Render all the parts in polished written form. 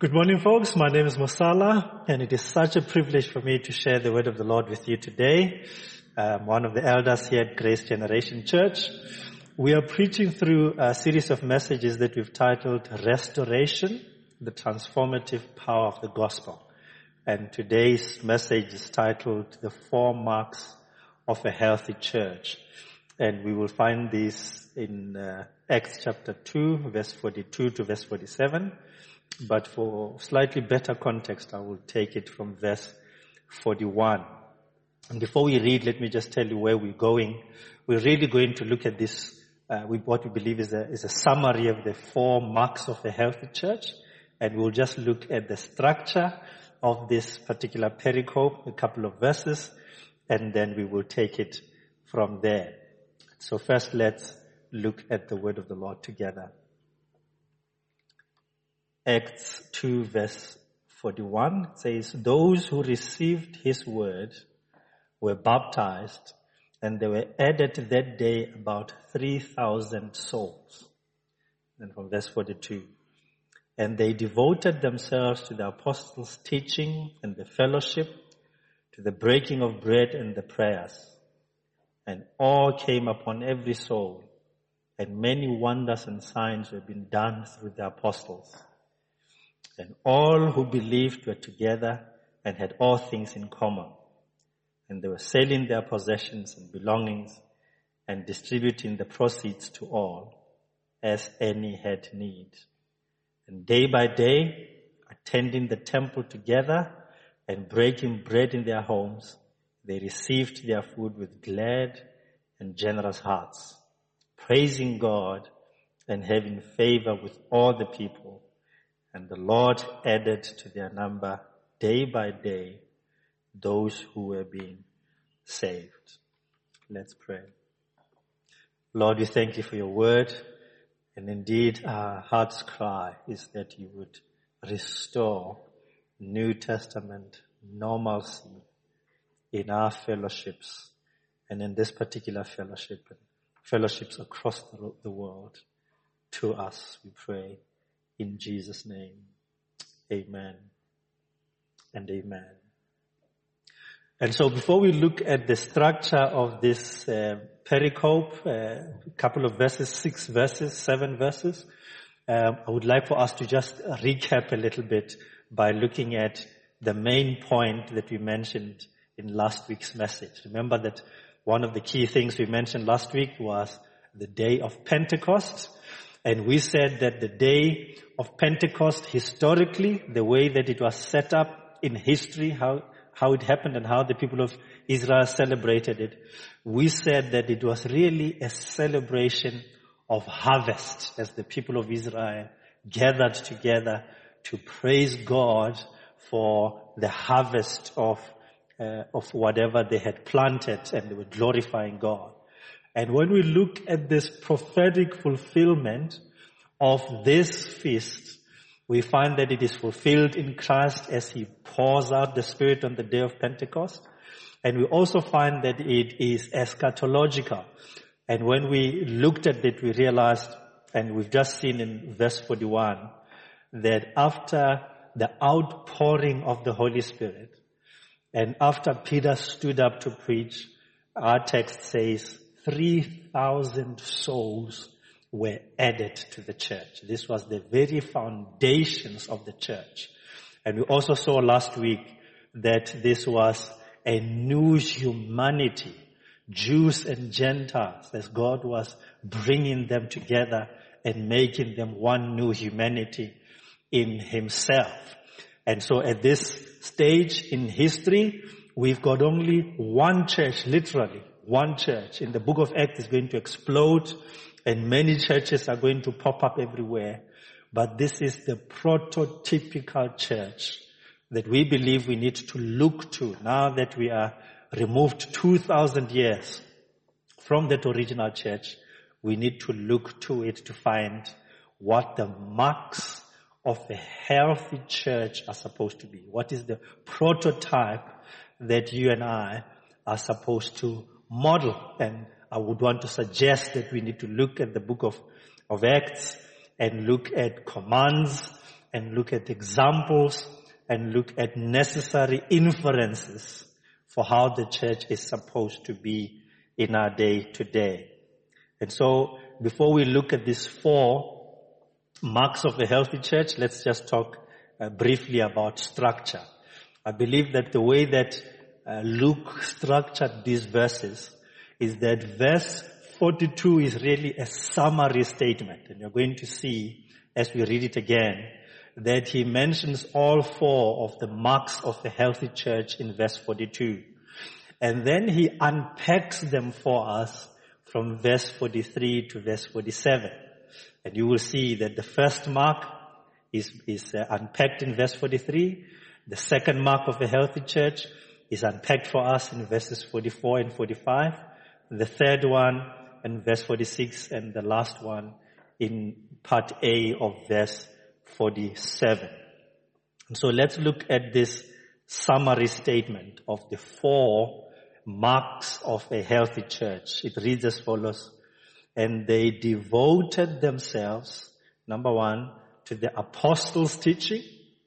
Good morning, folks. My name is Musala, and it is such a privilege for me to share the word of the Lord with you today. I'm one of the elders here at Grace Generation Church. We are preaching through a series of messages that we've titled Restoration, the Transformative Power of the Gospel. And today's message is titled The 4 Marks of a Healthy Church. And we will find this in Acts chapter 2, verse 42 to verse 47. But for slightly better context, I will take it from verse 41. And before we read, let me just tell you where we're going. We're really going to look at this, what we believe is a summary of the 4 marks of a healthy church. And we'll just look at the structure of this particular pericope, a couple of verses, and then we will take it from there. So first, let's look at the word of the Lord together. Acts 2 verse 41 says, those who received his word were baptized, and there were added that day about 3,000 souls. And from verse 42, and they devoted themselves to the apostles' teaching and the fellowship, to the breaking of bread and the prayers. And awe came upon every soul, and many wonders and signs were being done through the apostles. And all who believed were together and had all things in common. And they were selling their possessions and belongings and distributing the proceeds to all as any had need. And day by day, attending the temple together and breaking bread in their homes, they received their food with glad and generous hearts, praising God and having favor with all the people. And the Lord added to their number day by day those who were being saved. Let's pray. Lord, we thank you for your word. And indeed, our heart's cry is that you would restore New Testament normalcy in our fellowships and in this particular fellowship and fellowships across the world to us, we pray. In Jesus' name, amen and amen. And so before we look at the structure of this pericope, a couple of verses, 6 verses, 7 verses, I would like for us to just recap a little bit by looking at the main point that we mentioned in last week's message. Remember that one of the key things we mentioned last week was the day of Pentecost. And we said that the day of Pentecost, historically, the way that it was set up in history, how it happened and how the people of Israel celebrated it, we said that it was really a celebration of harvest as the people of Israel gathered together to praise God for the harvest of whatever they had planted, and they were glorifying God. And when we look at this prophetic fulfillment of this feast, we find that it is fulfilled in Christ as he pours out the Spirit on the day of Pentecost. And we also find that it is eschatological. And when we looked at it, we realized, and we've just seen in verse 41, that after the outpouring of the Holy Spirit, and after Peter stood up to preach, our text says, 3,000 souls were added to the church. This was the very foundations of the church. And we also saw last week that this was a new humanity, Jews and Gentiles, as God was bringing them together and making them one new humanity in himself. And so at this stage in history, we've got only one church, literally, one church. In the book of Acts is going to explode and many churches are going to pop up everywhere. But this is the prototypical church that we believe we need to look to now that we are removed 2,000 years from that original church. We need to look to it to find what the marks of a healthy church are supposed to be. What is the prototype that you and I are supposed to model? And I would want to suggest that we need to look at the book of Acts and look at commands and look at examples and look at necessary inferences for how the church is supposed to be in our day today. And so, before we look at these 4 marks of a healthy church, let's just talk briefly about structure. I believe that the way that Luke structured these verses is that verse 42 is really a summary statement. And you're going to see, as we read it again, that he mentions all 4 of the marks of a healthy church in verse 42. And then he unpacks them for us from verse 43 to verse 47. And you will see that the first mark is unpacked in verse 43. The second mark of a healthy church is unpacked for us in verses 44 and 45. The third one in verse 46, and the last one in part A of verse 47. And so let's look at this summary statement of the 4 marks of a healthy church. It reads as follows: and they devoted themselves, number 1, to the apostles' teaching,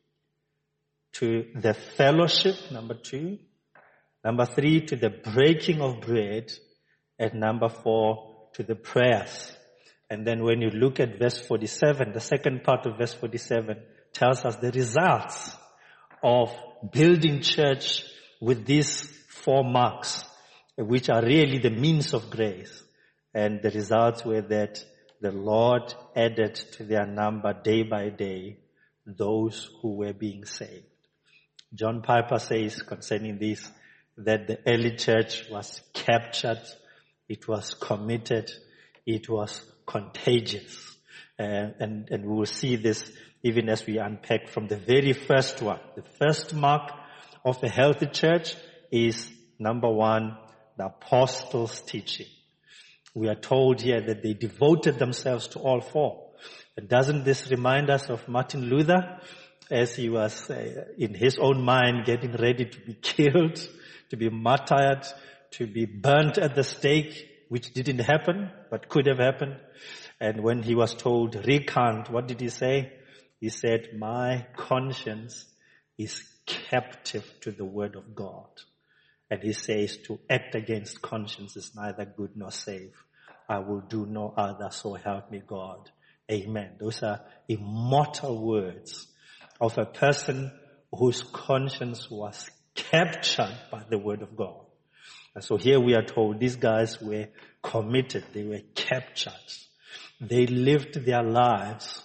to the fellowship, number 2, number 3, to the breaking of bread, and number 4, to the prayers. And then when you look at verse 47, the second part of verse 47 tells us the results of building church with these 4 marks, which are really the means of grace. And the results were that the Lord added to their number day by day those who were being saved. John Piper says concerning this that the early church was captured, it was committed, it was contagious. And we will see this even as we unpack from the very first one. The first mark of a healthy church is, number 1, the apostles' teaching. We are told here that they devoted themselves to all 4. And doesn't this remind us of Martin Luther as he was in his own mind getting ready to be killed, to be martyred, to be burnt at the stake, which didn't happen, but could have happened. And when he was told, recant, what did he say? He said, my conscience is captive to the word of God. And he says, to act against conscience is neither good nor safe. I will do no other, so help me God. Amen. Those are immortal words of a person whose conscience was captured by the word of God. And so here we are told these guys were committed. They were captured. They lived their lives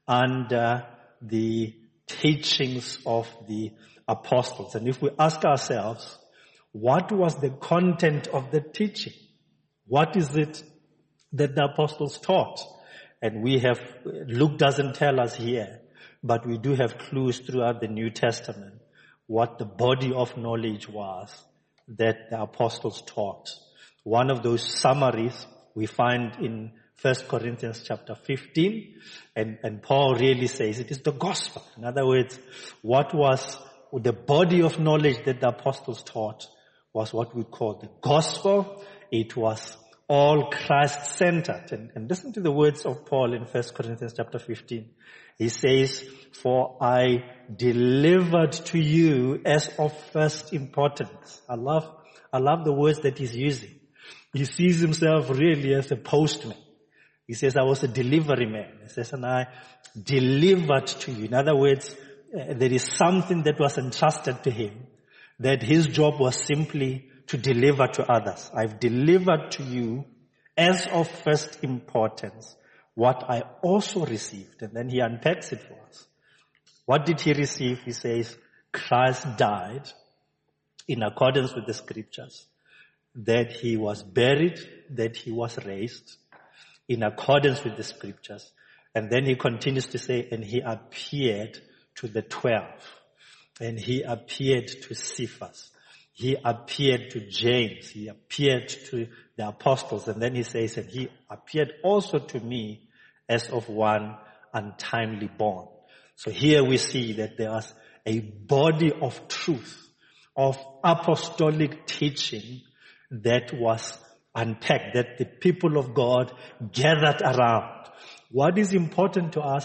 under the teachings of the apostles. And if we ask ourselves, what was the content of the teaching? What is it that the apostles taught? And Luke doesn't tell us here, but we do have clues throughout the New Testament what the body of knowledge was that the apostles taught. One of those summaries we find in 1 Corinthians chapter 15, and Paul really says it is the gospel. In other words, what was the body of knowledge that the apostles taught was what we call the gospel. It was all Christ-centered. And listen to the words of Paul in 1 Corinthians chapter 15. He says, for I delivered to you as of first importance. I love the words that he's using. He sees himself really as a postman. He says, I was a delivery man. He says, and I delivered to you. In other words, there is something that was entrusted to him, that his job was simply to deliver to others. I've delivered to you as of first importance what I also received. And then he unpacks it for us. What did he receive? He says, Christ died in accordance with the scriptures, that he was buried, that he was raised in accordance with the scriptures. And then he continues to say, and he appeared to the 12. And he appeared to Cephas. He appeared to James. He appeared to the apostles. And then he says, and he appeared also to me as of one untimely born. So here we see that there was a body of truth, of apostolic teaching that was unpacked, that the people of God gathered around. What is important to us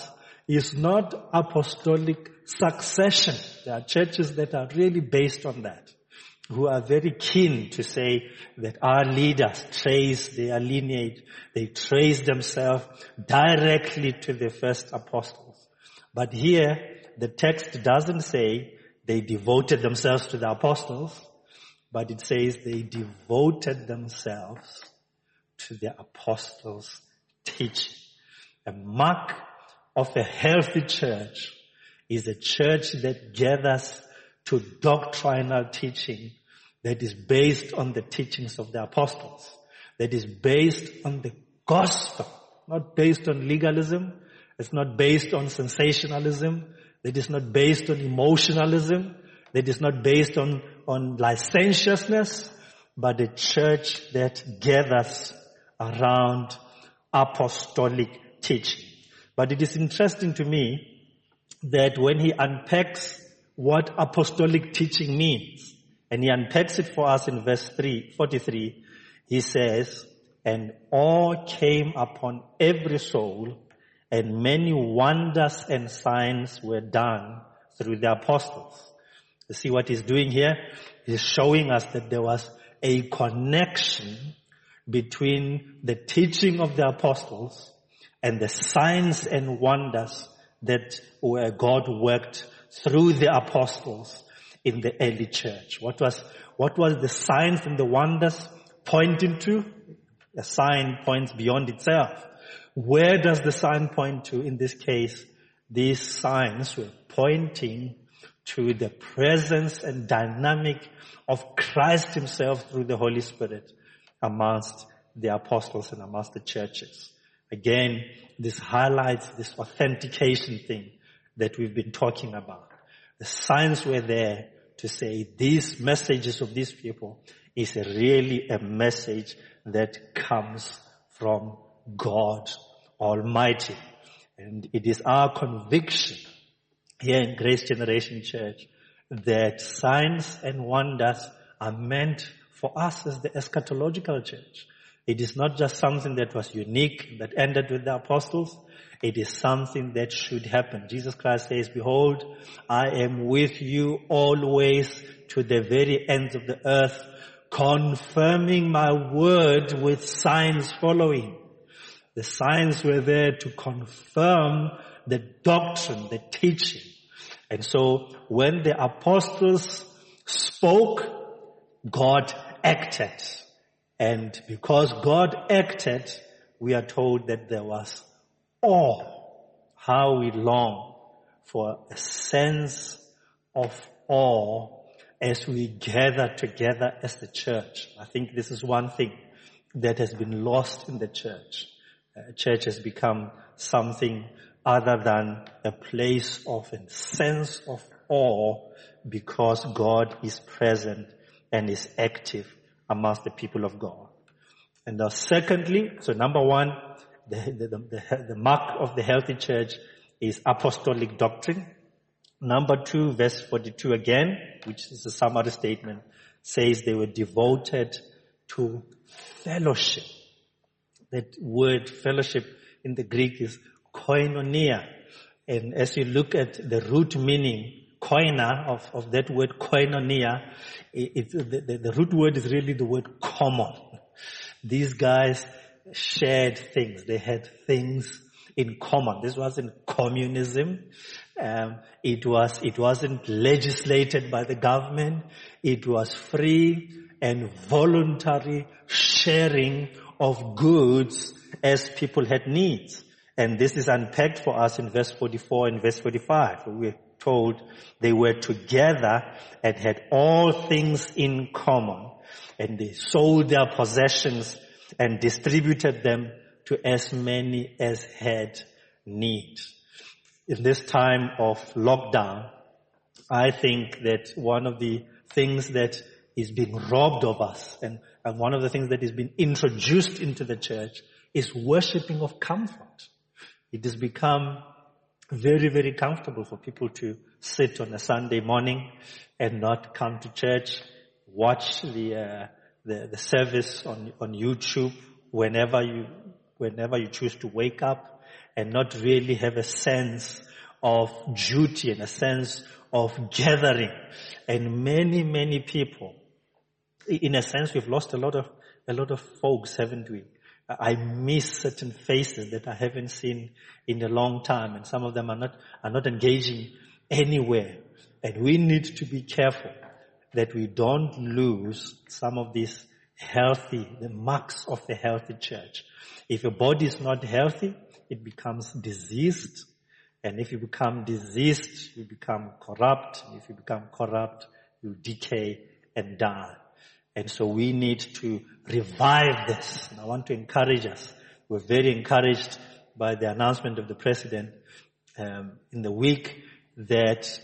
is not apostolic succession. There are churches that are really based on that, who are very keen to say that our leaders trace their lineage, they trace themselves directly to the first apostles. But here, the text doesn't say they devoted themselves to the apostles, but it says they devoted themselves to the apostles' teaching. A mark of a healthy church is a church that gathers to doctrinal teaching that is based on the teachings of the apostles, that is based on the gospel, not based on legalism, it's not based on sensationalism, that is not based on emotionalism, that is not based on licentiousness, but a church that gathers around apostolic teaching. But it is interesting to me that when he unpacks what apostolic teaching means, and he unpacks it for us in verse 43, he says, and awe came upon every soul, and many wonders and signs were done through the apostles. You see what he's doing here? He's showing us that there was a connection between the teaching of the apostles and the signs and wonders that where God worked through the apostles in the early church. What was the signs and the wonders pointing to? A sign points beyond itself. Where does the sign point to? In this case, these signs were pointing to the presence and dynamic of Christ himself through the Holy Spirit amongst the apostles and amongst the churches. Again, this highlights this authentication thing that we've been talking about. The signs were there to say these messages of these people is really a message that comes from God Almighty. And it is our conviction here in Grace Generation Church that signs and wonders are meant for us as the eschatological church. It is not just something that was unique, that ended with the apostles. It is something that should happen. Jesus Christ says, behold, I am with you always to the very ends of the earth, confirming my word with signs following. The signs were there to confirm the doctrine, the teaching. And so when the apostles spoke, God acted. And because God acted, we are told that there was awe. How we long for a sense of awe as we gather together as the church. I think this is one thing that has been lost in the church. Church has become something other than a place of a sense of awe because God is present and is active amongst the people of God. And secondly, so number one, the mark of the healthy church is apostolic doctrine. Number two, verse 42 again, which is a summary statement, says they were devoted to fellowship. That word fellowship in the Greek is koinonia. And as you look at the root meaning, koina, of that word koinonia, the root word is really the word common. These guys shared things. They had things in common. This wasn't communism. It wasn't legislated by the government. It was free and voluntary sharing of goods as people had needs. And this is unpacked for us in verse 44 and verse 45. We're told they were together and had all things in common. And they sold their possessions and distributed them to as many as had need. In this time of lockdown, I think that one of the things that is being robbed of us and one of the things that is being introduced into the church is worshiping of comfort. It has become very, very comfortable for people to sit on a Sunday morning and not come to church, watch the service on YouTube whenever you choose to wake up, and not really have a sense of duty and a sense of gathering. And many people, in a sense, we've lost a lot of folks, haven't we? I miss certain faces that I haven't seen in a long time, and some of them are not engaging anywhere. And we need to be careful that we don't lose some of these the marks of the healthy church. If your body is not healthy, it becomes diseased. And if you become diseased, you become corrupt. If you become corrupt, you decay and die. And so we need to revive this. And I want to encourage us. We're very encouraged by the announcement of the president in the week that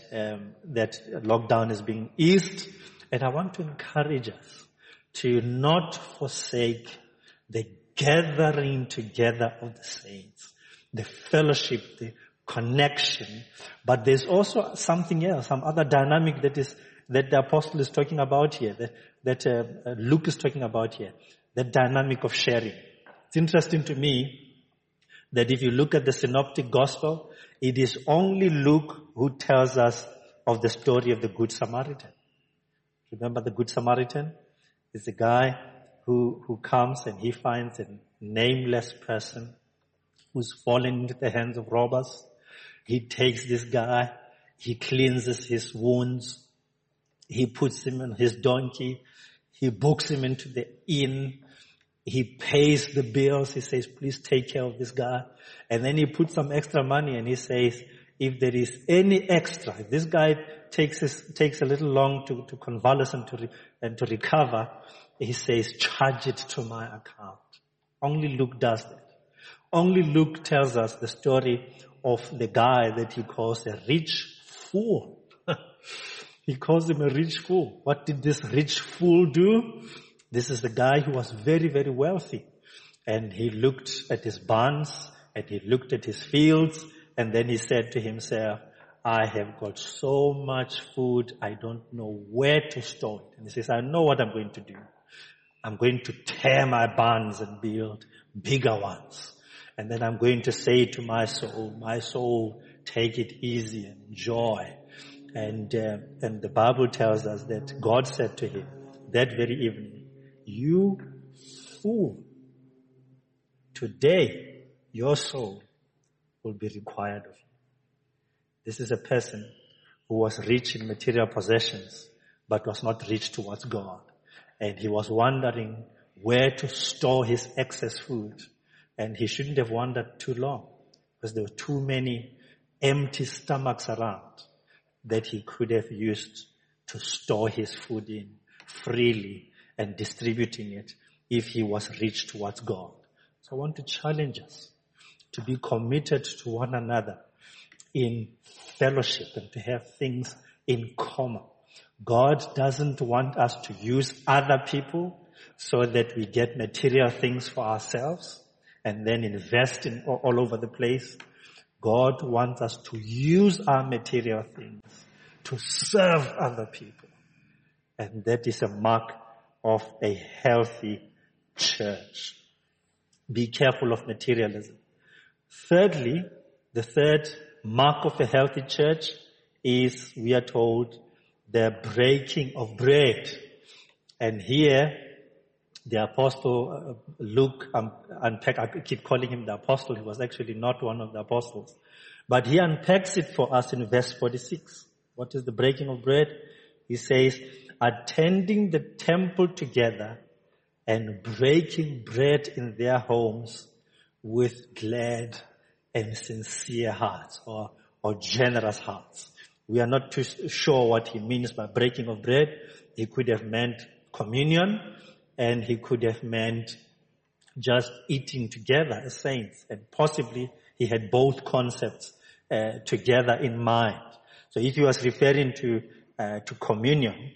lockdown is being eased. And I want to encourage us to not forsake the gathering together of the saints, the fellowship, the connection. But there's also something else, some other dynamic that the apostle is talking about here, that Luke is talking about here, the dynamic of sharing. It's interesting to me that if you look at the synoptic gospel, it is only Luke who tells us of the story of the Good Samaritan. Remember the Good Samaritan? It's a guy who comes and he finds a nameless person who's fallen into the hands of robbers. He takes this guy, he cleanses his wounds, he puts him on his donkey, he books him into the inn, he pays the bills, he says, please take care of this guy. And then he puts some extra money and he says, if there is any extra, if this guy takes a little long to convalesce and to recover, he says, charge it to my account. Only Luke does that. Only Luke tells us the story of the guy that he calls a rich fool. He calls him a rich fool. What did this rich fool do? This is the guy who was very, very wealthy. And he looked at his barns and he looked at his fields, and then he said to himself, I have got so much food, I don't know where to store it. And he says, I know what I'm going to do. I'm going to tear my barns and build bigger ones. And then I'm going to say to my soul, take it easy and enjoy. And the Bible tells us that God said to him that very evening, you fool, today your soul will be required of you. This is a person who was rich in material possessions, but was not rich towards God. And he was wondering where to store his excess food. And he shouldn't have wondered too long, because there were too many empty stomachs around that he could have used to store his food in freely and distributing it if he was rich towards God. So I want to challenge us to be committed to one another in fellowship and to have things in common. God doesn't want us to use other people so that we get material things for ourselves and then invest in all over the place. God wants us to use our material things to serve other people. And that is a mark of a healthy church. Be careful of materialism. Thirdly, the third mark of a healthy church is, we are told, the breaking of bread. And here, the apostle Luke, I keep calling him the apostle. He was actually not one of the apostles. But he unpacks it for us in verse 46. What is the breaking of bread? He says, attending the temple together and breaking bread in their homes with glad and sincere hearts, or generous hearts. We are not too sure what he means by breaking of bread. He could have meant communion, and he could have meant just eating together as saints. And possibly he had both concepts together in mind. So if he was referring to communion,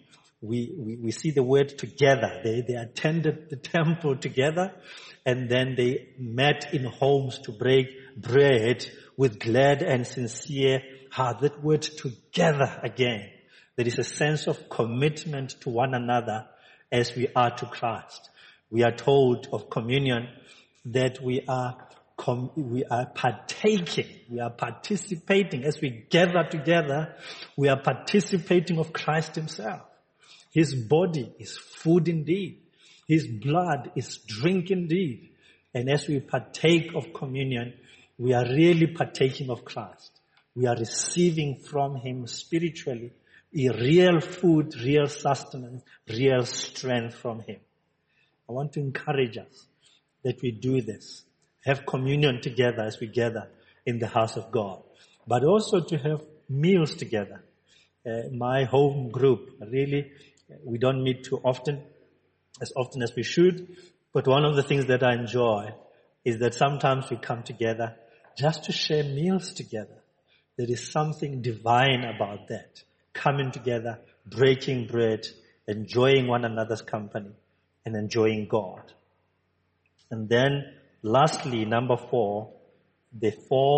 we see the word together. They attended the temple together, and then they met in homes to break bread with glad and sincere heart. That word together again. There is a sense of commitment to one another as we are to Christ. We are told of communion that we are we are partaking, we are participating. As we gather together, we are participating of Christ himself. His body is food indeed. His blood is drink indeed. And as we partake of communion, we are really partaking of Christ. We are receiving from him spiritually a real food, real sustenance, real strength from him. I want to encourage us that we do this. Have communion together as we gather in the house of God. But also to have meals together. My home group, really, we don't meet too often as we should. But one of the things that I enjoy is that sometimes we come together just to share meals together. There is something divine about that. Coming together, breaking bread, enjoying one another's company, and enjoying God. And then, lastly, number 4, the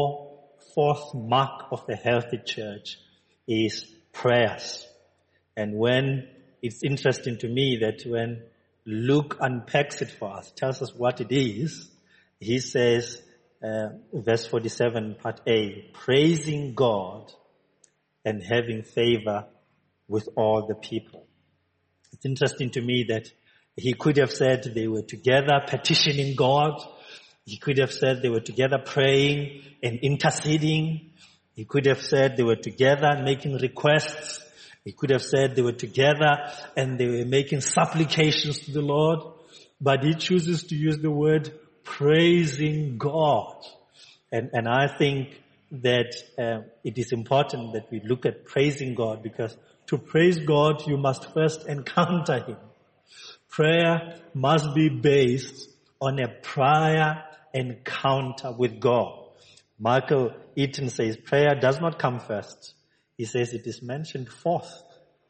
fourth mark of a healthy church is prayers. And when it's interesting to me that when Luke unpacks it for us, tells us what it is, he says, verse 47, part A, praising God and having favor with all the people. It's interesting to me that he could have said they were together petitioning God. He could have said they were together praying and interceding. He could have said they were together making requests. He could have said they were together and they were making supplications to the Lord. But he chooses to use the word praising God. And I think that it is important that we look at praising God, because to praise God, you must first encounter him. Prayer must be based on a prior encounter with God. Michael Eaton says prayer does not come first. He says it is mentioned fourth.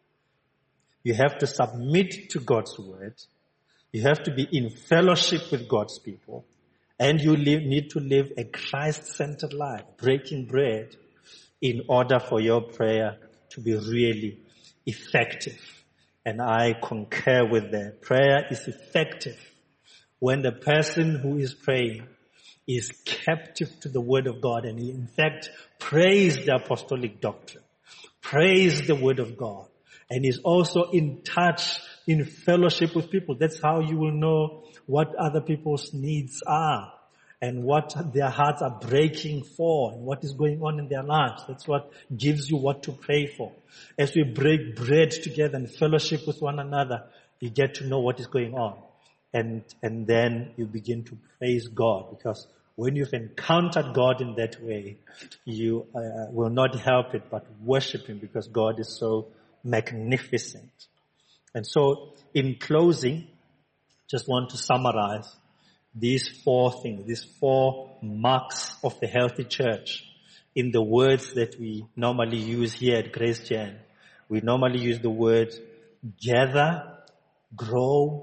You have to submit to God's word. You have to be in fellowship with God's people. And you need to live a Christ-centered life, breaking bread, in order for your prayer to be really effective. And I concur with that. Prayer is effective when the person who is praying is captive to the word of God, and he in fact prays the apostolic doctrine, prays the word of God, and is also in touch, in fellowship with people. That's how you will know what other people's needs are and what their hearts are breaking for and what is going on in their lives. That's what gives you what to pray for. As we break bread together and fellowship with one another, you get to know what is going on. And then you begin to praise God, because when you've encountered God in that way, you will not help it but worship him, because God is so magnificent. And so, in closing, just want to summarize these 4 things, these 4 marks of a healthy church in the words that we normally use here at Grace Gen. We normally use the word gather, grow,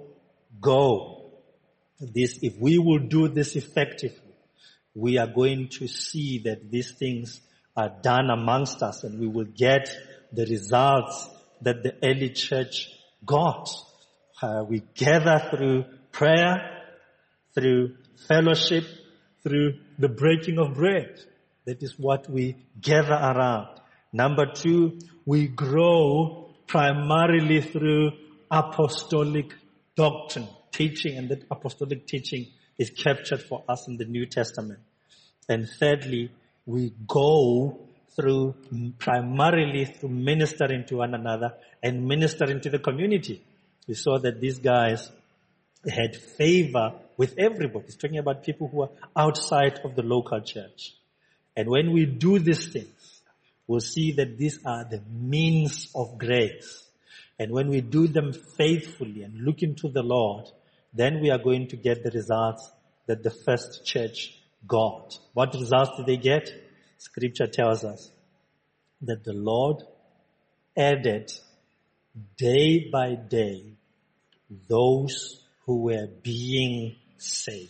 go. If we will do this effectively, we are going to see that these things are done amongst us, and we will get the results that the early church got. We gather through prayer, through fellowship, through the breaking of bread. That is what we gather around. Number 2, we grow primarily through apostolic doctrine, teaching, and that apostolic teaching is captured for us in the New Testament. And thirdly, we go primarily through ministering to one another and ministering to the community. We saw that these guys had favor with everybody. He's talking about people who are outside of the local church. And when we do these things, we'll see that these are the means of grace. And when we do them faithfully and look into the Lord, then we are going to get the results that the first church got. What results did they get? Scripture tells us that the Lord added day by day those who were being saved.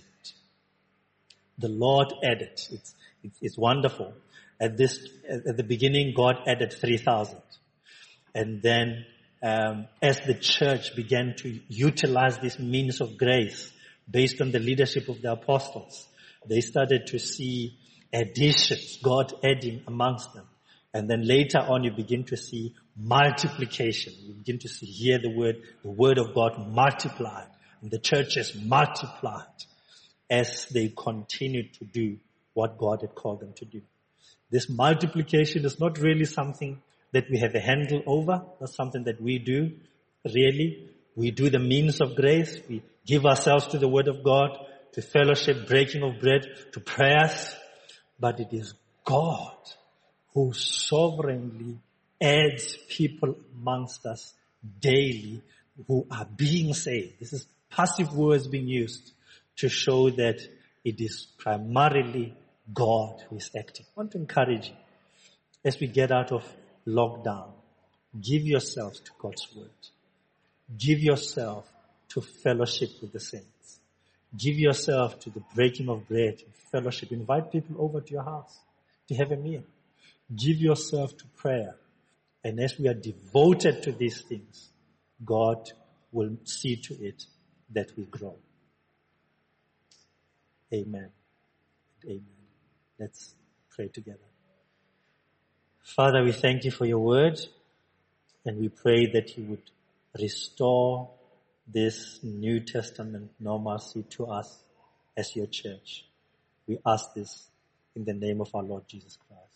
The Lord added. It's wonderful. At the beginning, God added 3,000. And then, as the church began to utilize this means of grace based on the leadership of the apostles, They started to see additions, God adding amongst them. And then later on you begin to see multiplication. You begin to hear the word of God multiplied. And the churches multiplied as they continued to do what God had called them to do. This multiplication is not really something that we have a handle over, not something that we do, really. We do the means of grace. We give ourselves to the Word of God, to fellowship, breaking of bread, to prayers. But it is God who sovereignly adds people amongst us daily who are being saved. This is passive words being used to show that it is primarily God who is acting. I want to encourage you, as we get out of lockdown, give yourselves to God's word. Give yourself to fellowship with the saints. Give yourself to the breaking of bread, fellowship. Invite people over to your house to have a meal. Give yourself to prayer. And as we are devoted to these things, God will see to it that we grow. Amen. Amen. Let's pray together. Father, we thank you for your word, and we pray that you would restore this New Testament normalcy to us as your church. We ask this in the name of our Lord Jesus Christ.